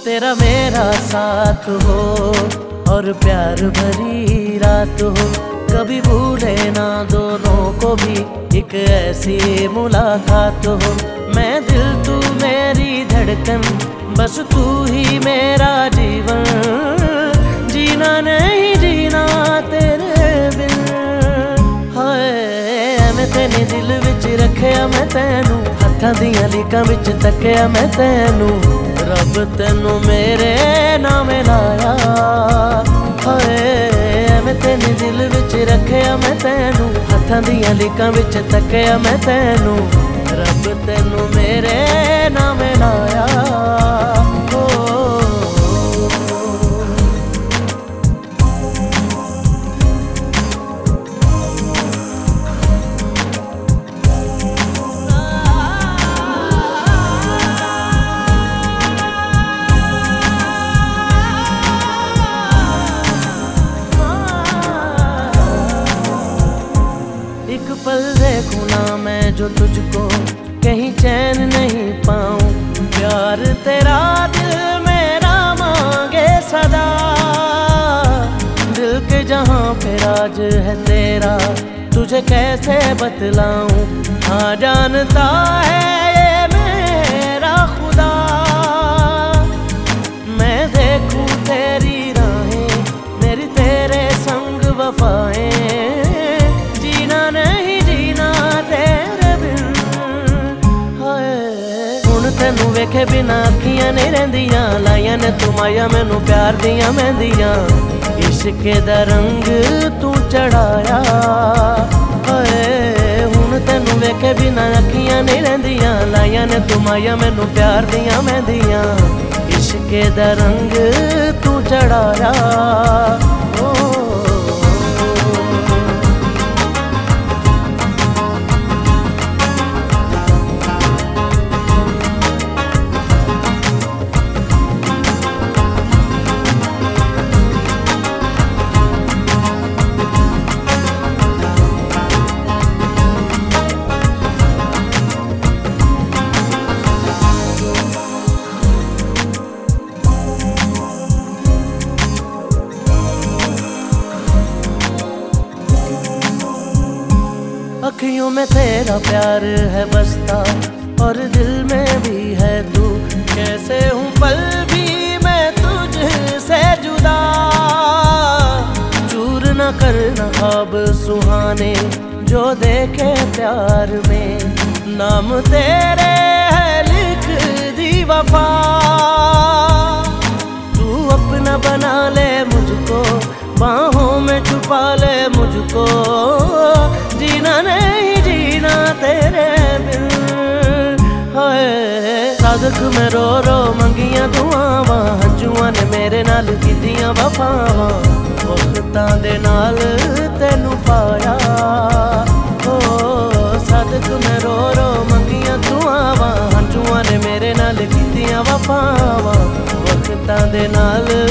तेरा मेरा साथ हो और प्यार भरी रात हो, कभी भूले ना दोनों को भी एक ऐसी मुलाकात हो। मैं दिल तू मेरी धड़कन, बस तू ही मेरा जीवन, जीना नहीं जीना तेरे बिन। हाय मैं तेने दिल विच रखिया, मैं तैनू हत्थां दियां लीकां विच तकिया, मैं तैनू रब तैनू मेरे नाम लाया। हाय मैं तेने दिल विच रखिया, मैं तैनू हत्थां दियां लीकां विच तकिया, मैं तैनू रब तैनू मेरे नाम लाया। एक पल देखूं ना मैं जो तुझको, कहीं चैन नहीं पाऊं। प्यार तेरा दिल मेरा मांगे सदा, दिल के जहां पे राज है तेरा, तुझे कैसे बतलाऊं। हाँ जानता है ये मेरा खुदा, मैं देखूं तेरी राहें, मेरी तेरे संग वफाएं, तैनू वेखे बिना अखियां नहीं रहिंदियां, लाइया ने तू माया मैनू प्यार दियां मेहंदियां, इश्क दा रंग तू चढ़ाया। हुण तैनू वेखे बिना अखियां नहीं रहिंदियां, लाइया ने तू माया मैनू प्यार दियां मेहंदियां, इश्क दा रंग तू चढ़ाया। अखियों में तेरा प्यार है बसता और दिल में भी है तू, कैसे हूँ पल भी मैं तुझसे जुदा। चूर न करना ख्वाब सुहाने जो देखे प्यार में, नाम तेरे है लिख दी वफा। तू अपना बना ले मुझको, बाहों में छुपा ले मुझको, जीना नहीं जीना तेरे बिन। हाय सादक में रो रो मंगियां दुआवां, हंजुआं ने मेरे नाल कीतियां वफावां, वक्तां दे नाल तैनू पाया। हो सादक में रो रो मंगियां दुआवां, हंजुआं ने मेरे नाल कीतियां वफावां, वक्तां दे नाल